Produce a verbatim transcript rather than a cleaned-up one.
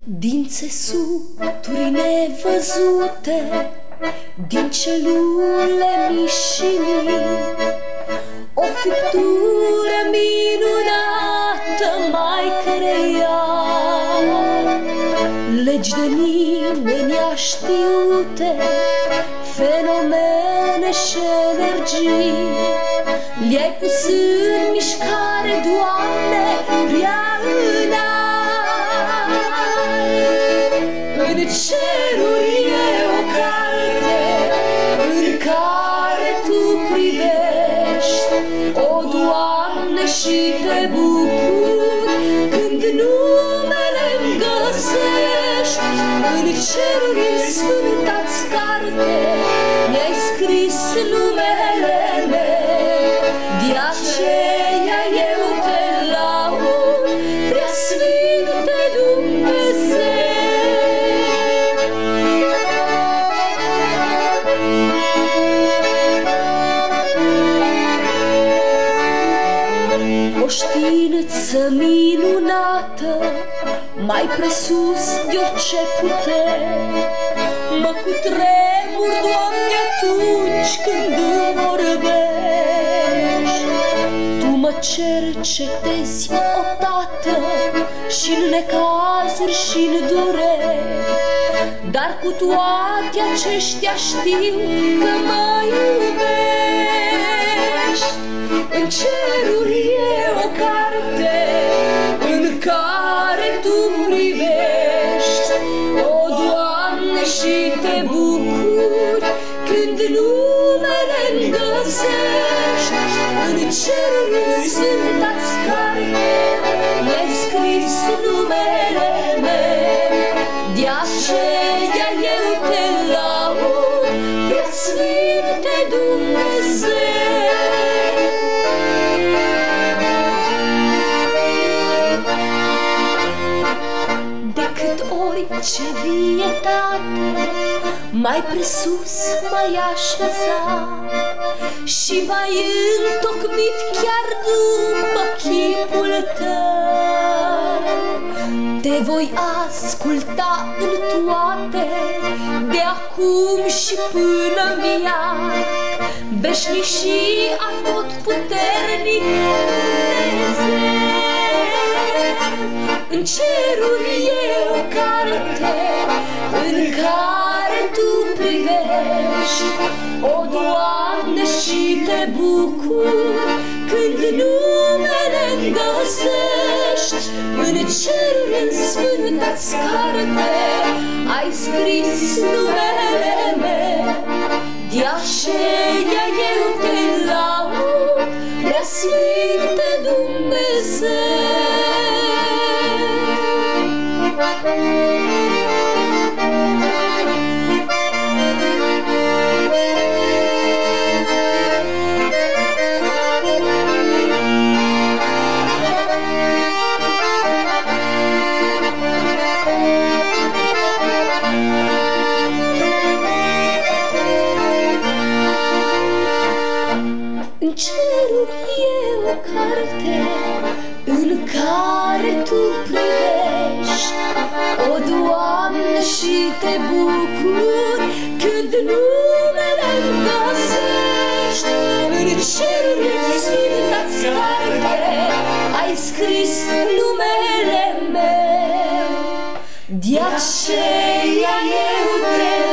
Din țesuturi nevăzute, din celule mici și mici, o fiptură minunată mai crea. Legi de nimeni neștiute, fenomene și energii, le-ai pus în mișcare, Doamne, prea înalt. În ceruri e o carte în care Tu privești, o, Doamne, și te bucuri când numele-mi găsești. În ceruri în sfânta-ți carte mi-ai scris numele meu, de aceea eu te laud, prea Sfinte Dumnezeu. O știință minunată, mai presus de orice putere, mă cutremur, Doamne, atunci când îmi vorbești. Tu mă cercetezi odată și-n necazuri și-n dureri, dar cu toate aceștia știu că mă iubești. În ceruri e o carte în care Tu privești, o, Doamne, și te bucuri când numele-mi găsești. În ceruri în sfânta-ți carte mi-ai scris numele meu, de aceea eu te laud, prea Sfinte Dumnezeu. Ce vietate mai presus m-ai așezat și m-ai întocmit chiar după chipul Tău. Te voi asculta în toate, de acum și până-n viac, veșnicii atotputernic Dumnezeu. În ceruri e o carte în care Tu privești, o, Doamne, și te bucuri când numele-mi găsești. În ceruri în sfânta-ți carte ai scris numele meu, de aceea eu te laud, prea Sfinte Dumnezeu. În ceruri e o carte în care Tu privești, o, Doamne, și te bucuri când numele-mi găsești. În ceruri în sfânta-ți carte ai scris numele meu, de aceea eu te